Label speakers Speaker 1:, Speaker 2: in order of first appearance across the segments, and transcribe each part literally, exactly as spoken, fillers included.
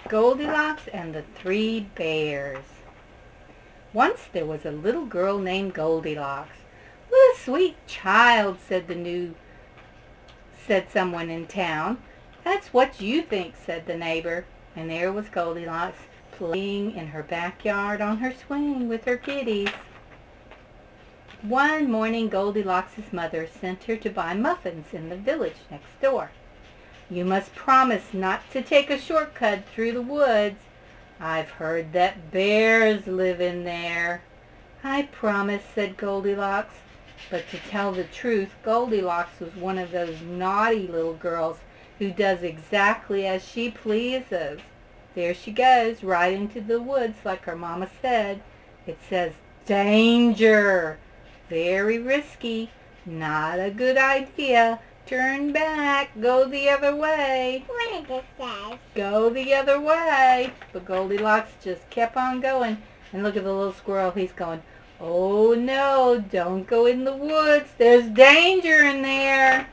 Speaker 1: Goldilocks and the Three Bears. Once there was a little girl named Goldilocks. "What a sweet child," said the new said someone in town. "That's what you think," said the neighbor. And there was Goldilocks playing in her backyard on her swing with her kitties. One morning Goldilocks' mother sent her to buy muffins in the village next door. "You must promise not to take a shortcut through the woods. I've heard that bears live in there." "I promise," said Goldilocks. But to tell the truth, Goldilocks was one of those naughty little girls who does exactly as she pleases. There she goes, right into the woods like her mama said. It says, "Danger! Very risky. Not a good idea. Turn back. Go the other way."
Speaker 2: What does it say?
Speaker 1: Go the other way. But Goldilocks just kept on going. And look at the little squirrel. He's going, "Oh no, don't go in the woods. There's danger in there."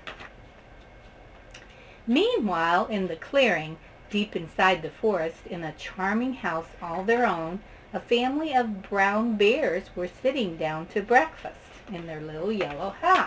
Speaker 1: Meanwhile, in the clearing, deep inside the forest, in a charming house all their own, a family of brown bears were sitting down to breakfast in their little yellow house.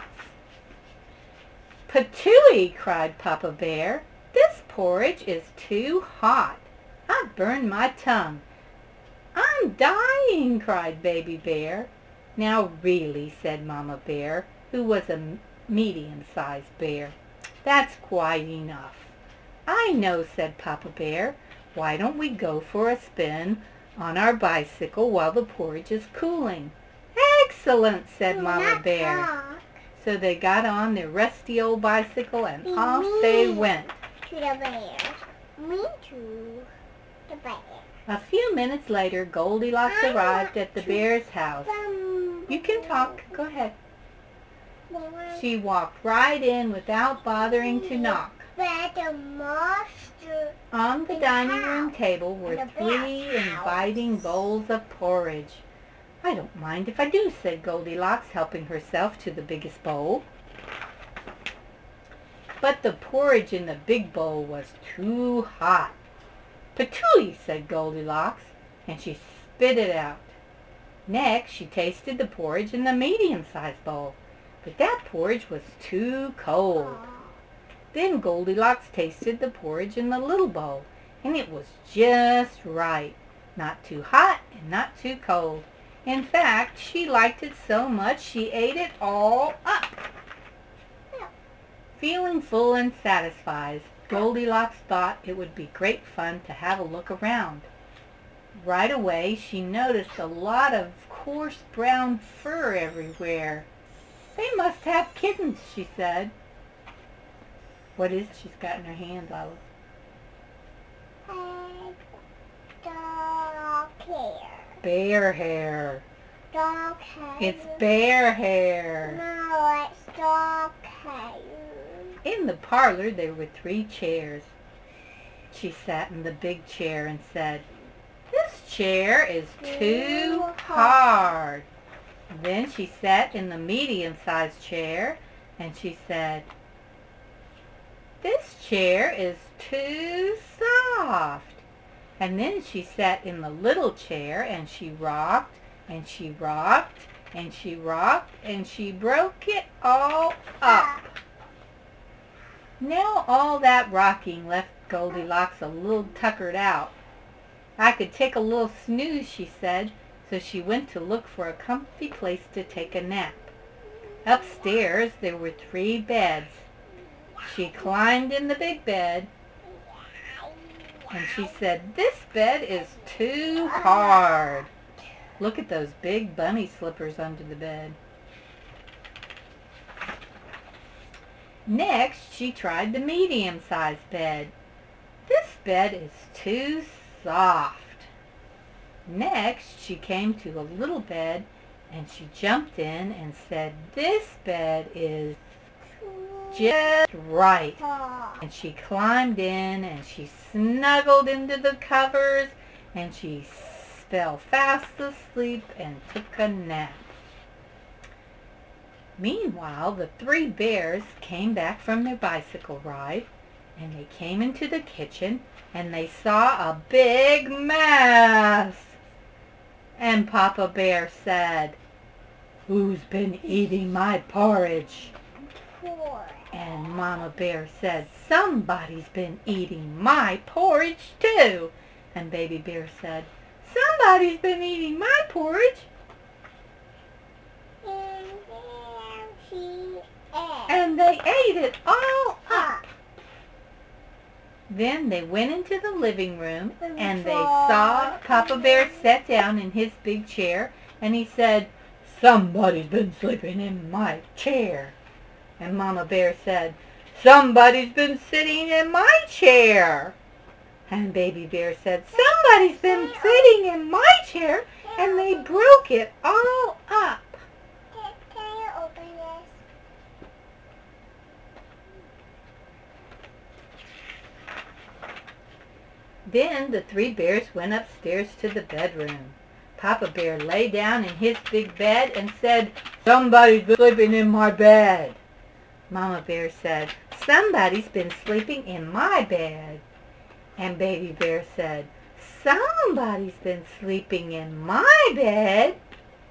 Speaker 1: "Patooey!" cried Papa Bear. "This porridge is too hot. I've burned my tongue." "I'm dying!" cried Baby Bear. "Now really," said Mama Bear, who was a medium-sized bear, "that's quite enough." "I know," said Papa Bear. "Why don't we go for a spin on our bicycle while the porridge is cooling?" "Excellent," said Mama Bear.
Speaker 2: Talk
Speaker 1: So they got on their rusty old bicycle and
Speaker 2: Be
Speaker 1: off they
Speaker 2: mean.
Speaker 1: went.
Speaker 2: to the bears. Me to the bear.
Speaker 1: A few minutes later, Goldilocks
Speaker 2: I
Speaker 1: arrived
Speaker 2: want
Speaker 1: at the
Speaker 2: to
Speaker 1: bear's house.
Speaker 2: Some
Speaker 1: You can talk. Go ahead.
Speaker 2: bears.
Speaker 1: She walked right in without bothering to knock.
Speaker 2: But the monster.
Speaker 1: On the
Speaker 2: In the
Speaker 1: dining room
Speaker 2: house.
Speaker 1: table were
Speaker 2: In the
Speaker 1: three
Speaker 2: bear's house.
Speaker 1: inviting bowls of porridge. "I don't mind if I do," said Goldilocks, helping herself to the biggest bowl. But the porridge in the big bowl was too hot. "Patooey!" said Goldilocks, and she spit it out. Next, she tasted the porridge in the medium-sized bowl, but that porridge was too cold. Then Goldilocks tasted the porridge in the little bowl, and it was just right. Not too hot and not too cold. In fact, she liked it so much she ate it all up. Feeling full and satisfied, Goldilocks thought it would be great fun to have a look around. Right away, she noticed a lot of coarse brown fur everywhere. "They must have kittens," she said. "What is it she's got in her hand, Lila?"
Speaker 2: Dog hair.
Speaker 1: Bear hair.
Speaker 2: Dog hair.
Speaker 1: It's bear hair.
Speaker 2: No, it's dog hair.
Speaker 1: In the parlor there were three chairs. She sat in the big chair and said, "This chair is too hard." Then she sat in the medium-sized chair and she said, "This chair is too soft." And then she sat in the little chair and she rocked and she rocked and she rocked and she broke it all up. Now all that rocking left Goldilocks a little tuckered out. "I could take a little snooze," she said, so she went to look for a comfy place to take a nap. Upstairs there were three beds. She climbed in the big bed and she said, "This bed is too hard." Look at those big bunny slippers under the bed. Next, she tried the medium-sized bed. "This bed is too soft." Next, she came to a little bed and she jumped in and said, "This bed is just right." And she climbed in and she snuggled into the covers and she fell fast asleep and took a nap. Meanwhile, the three bears came back from their bicycle ride. And they came into the kitchen, and they saw a big mess. And Papa Bear said, "Who's been eating my porridge?" And Mama Bear said, "Somebody's been eating my porridge too." And Baby Bear said, "Somebody's been eating my porridge." And they ate it all up. Then they went into the living room, and they saw Papa Bear sat down in his big chair, and he said, "Somebody's been sleeping in my chair." And Mama Bear said, "Somebody's been sitting in my chair." And Baby Bear said, "Somebody's been sitting in my chair," and they broke it all up.
Speaker 2: Can you open this?
Speaker 1: Then the three bears went upstairs to the bedroom. Papa Bear lay down in his big bed and said, "Somebody's been sleeping in my bed." Mama Bear said, "Somebody's been sleeping in my bed." And Baby Bear said, "Somebody's been sleeping in my bed."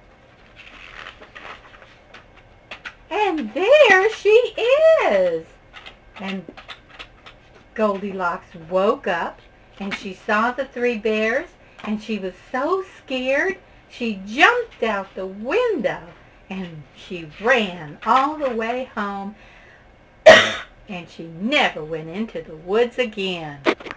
Speaker 1: And there she is. And Goldilocks woke up, and she saw the three bears, and she was so scared she jumped out the window, and she ran all the way home, and she never went into the woods again.